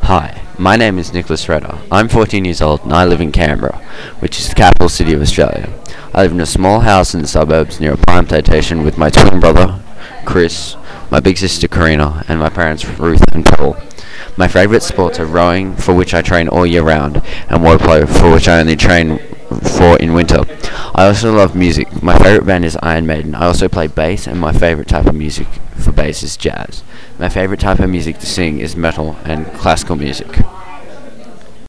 Hi, my name is Nicholas Redder. I'm 14 years old and I live in Canberra, which is the capital city of Australia. I live in a small house in the suburbs near a prime plantation with my twin brother, Chris, my big sister Karina, and my parents Ruth and Paul. My favourite sports are rowing, for which I train all year round, and water polo, for which I only train for in winter. I also love music. My favourite band is Iron Maiden. I also play bass, and my favourite type of music for bass is jazz. My favourite type of music to sing is metal and classical music.